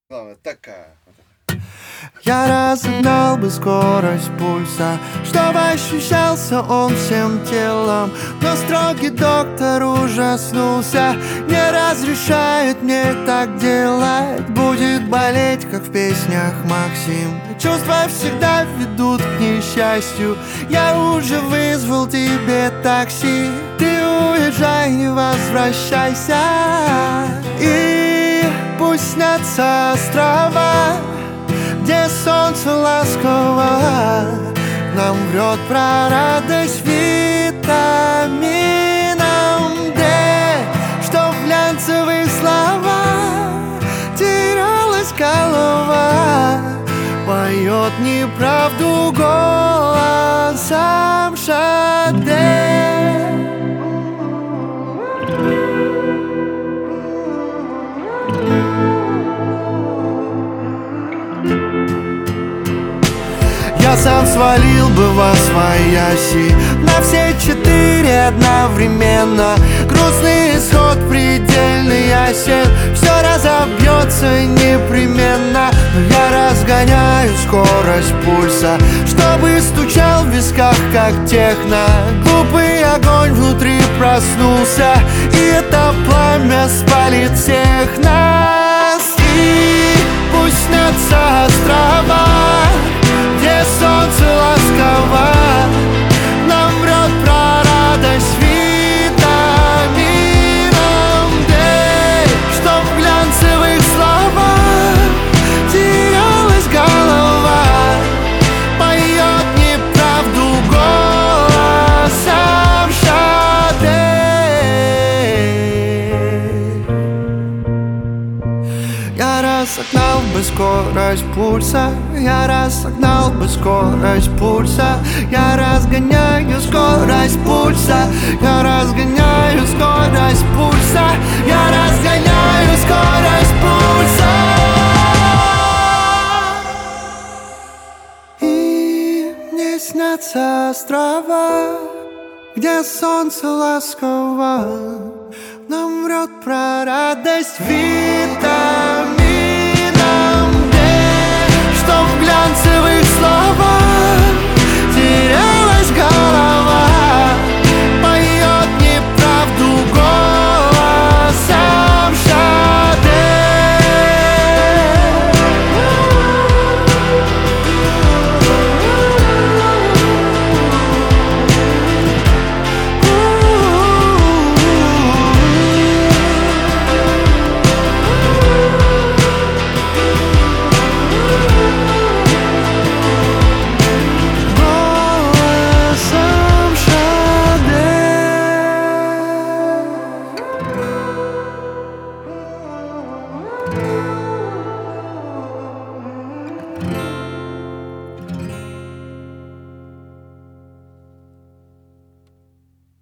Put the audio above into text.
Главное, такая. Я разогнал бы скорость пульса, чтобы ощущался он всем телом. Но строгий доктор ужаснулся, не разрешает мне так делать. Будет болеть, как в песнях Максим. Чувства всегда ведут к несчастью. Я уже вызвал тебе такси. Ты уезжай, не возвращайся. И пусть снятся острова, где солнце ласково нам врет про радость витамином D, что в глянцевых словах терялась голова, поет неправду голосом Шаде. Я сам свалил бы во свояси на все 4 одновременно. Грустный исход предельный ясен, все разобьется непременно. Но я разгоняю скорость пульса, чтобы стучал в висках, как техно. Глупый огонь внутри проснулся, и это пламя спалит всех нас. И пусть снятся острова, где солнце ласково нам врет про радость витамином D, что в глянцевых словах терялась голова, поет неправду голосом Шаде. Я разогнал бы скорость пульса, я разогнал бы скорость пульса, я разгоняю скорость пульса, я разгоняю скорость пульса, я разгоняю скорость пульса. И мне снятся острова, где солнце ласково нам врет про радость витамин